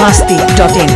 biharmasti.in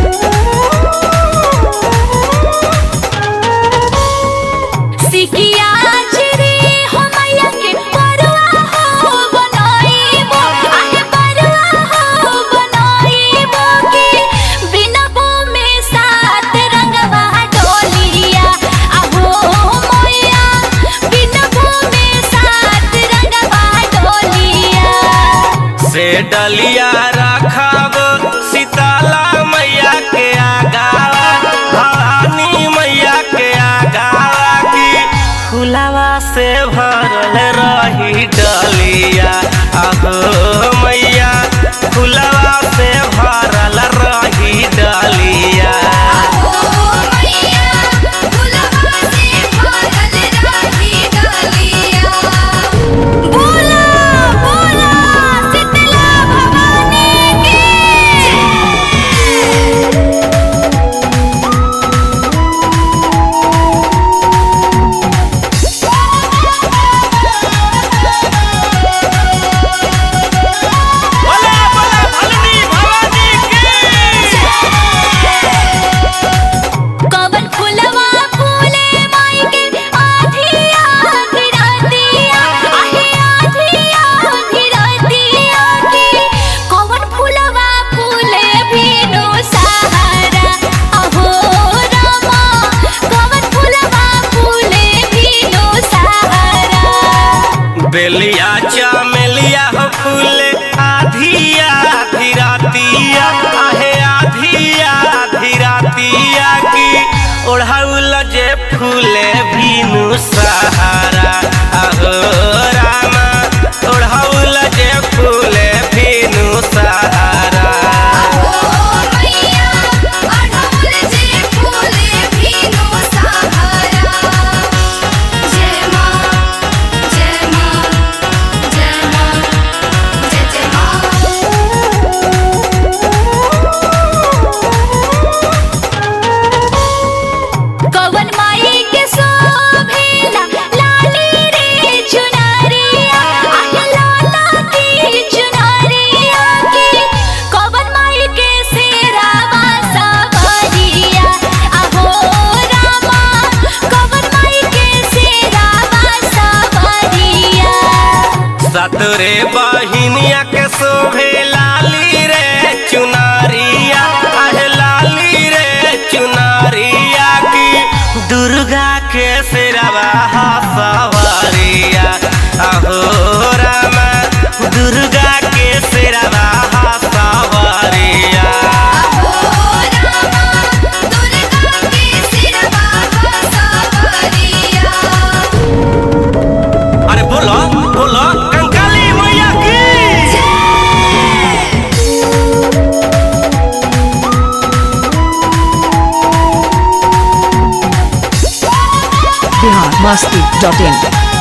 से डलिया रखब सीताला मैया के आगावा भवानी मैया के आगावा की फुलावा से भरल रही डलिया अहो मैया फुलावा से भरल रही डलिया बेलिया चमेलिया फूले आधिया धीरातिया आहे आधिया धीरातिया की ओढ़ाउल जे फूले भीनु सहारा अहो रामा ओढ़ाउल जे फूले भीनु सहारा सतरे बहिनिया के शोभे लाली रे चुनरिया आहे लाली रे चुनरिया की दुर्गा के सिरवा सवारिया अहो रामा दुर्गा के सिरवा सवारिया अरे बोलो बोलो biharmasti.in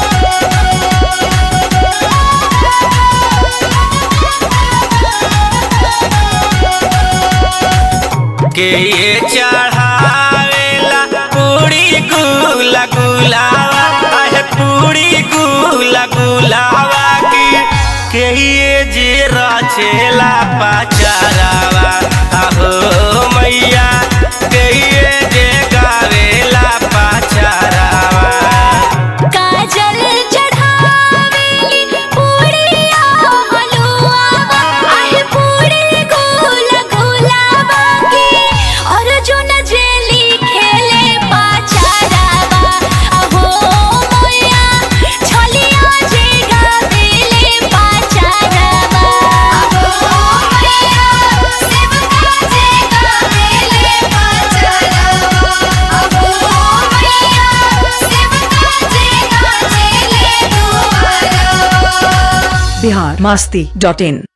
के ये चढ़ावेला पूरी गुला गुलावा आहे पूरी गुला गुलावा की के ये जे रचेला पचारावा अहो मैया के ये जे गावेला पचारावा biharmasti.in